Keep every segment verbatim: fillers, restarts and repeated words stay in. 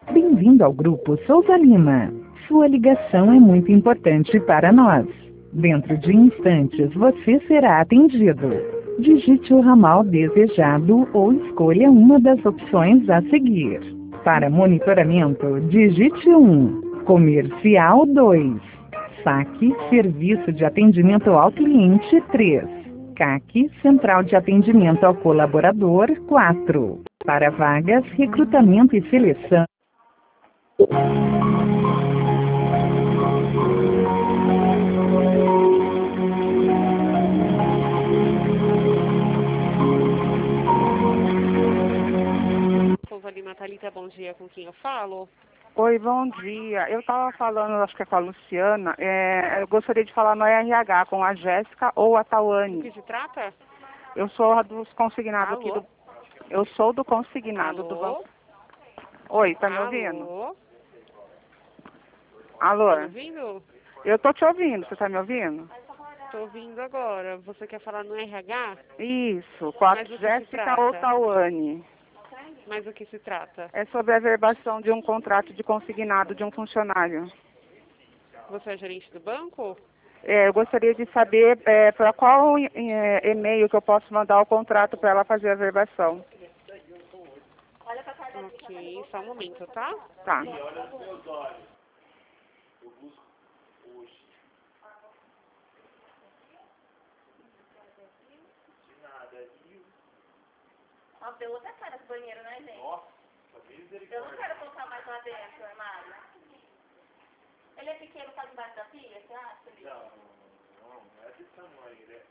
Bem-vindo ao Grupo Souza Lima. Sua ligação é muito importante para nós. Dentro de instantes você será atendido. Digite o ramal desejado ou escolha uma das opções a seguir. Para monitoramento, digite um. Comercial dois. Saque, Serviço de Atendimento ao Cliente três. C A C, Central de Atendimento ao Colaborador quatro. Para vagas, recrutamento e seleção. Souza Lima, Thalita, bom dia, com quem eu falo? Oi, bom dia. Eu estava falando, acho que é com a Luciana, é, eu gostaria de falar no R H com a Jéssica ou a O que Tawane. se trata? Eu sou a dos consignados aqui Alô? do... Eu sou do consignado do Alô? banco. Oi, tá me ouvindo? Alô? Alô? Tá me ouvindo? Eu tô te ouvindo, você tá me ouvindo? Tô ouvindo agora. Você quer falar no R H? Isso, com a Mas o que se Jéssica trata? ou Tawane. Mas o que se trata? É sobre a verbação de um contrato de consignado de um funcionário. Você é gerente do banco? É, eu gostaria de saber é, para qual é, e-mail que eu posso mandar o contrato para ela fazer a verbação. Ok, só um momento, tá? Tá. Ó, deu outra cara esse banheiro, né, gente? Nossa, eu não quero colocar mais lá dentro, armário. Ele é pequeno, faz embaixo da pia, você acha? Ele... Não, não, não é desse tamanho, né?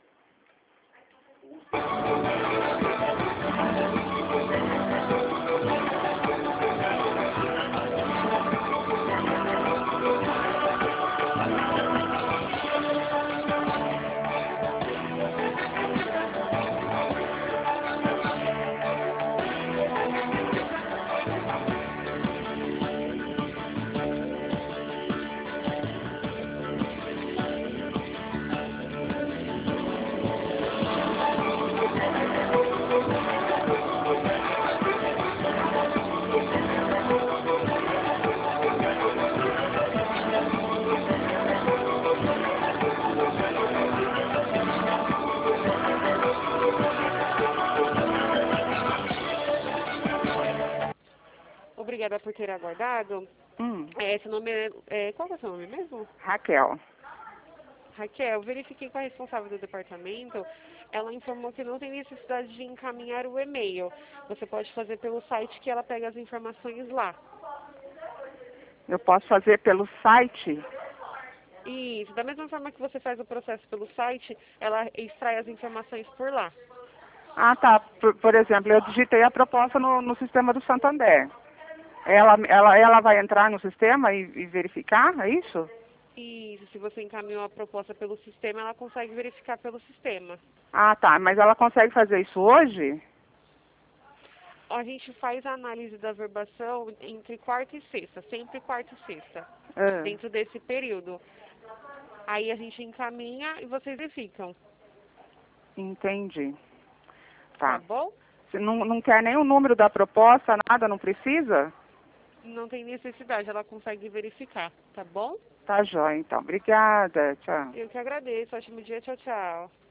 Obrigada por ter aguardado. Hum, É, esse nome é, é... Qual é o seu nome mesmo? Raquel. Raquel, verifiquei com a responsável do departamento. Ela informou que não tem necessidade de encaminhar o e-mail. Você pode fazer pelo site que ela pega as informações lá. Eu posso fazer pelo site? Isso, da mesma forma que você faz o processo pelo site, ela extrai as informações por lá. Ah, tá. Por, por exemplo, eu digitei a proposta no, no sistema do Santander. Ela, ela, ela vai entrar no sistema e, e verificar, é isso? Isso, se você encaminhou a proposta pelo sistema, ela consegue verificar pelo sistema. Ah, tá. Mas ela consegue fazer isso hoje? A gente faz a análise da verbação entre quarta e sexta, sempre quarta e sexta, Ah, dentro desse período. Aí a gente encaminha e vocês verificam, entendi. tá Tá. bom? Você não, não quer nem o número da proposta, nada, não precisa? Não tem necessidade, ela consegue verificar, tá bom? Tá jóia, então. Obrigada. Tchau. Eu que agradeço, ótimo dia, tchau, tchau.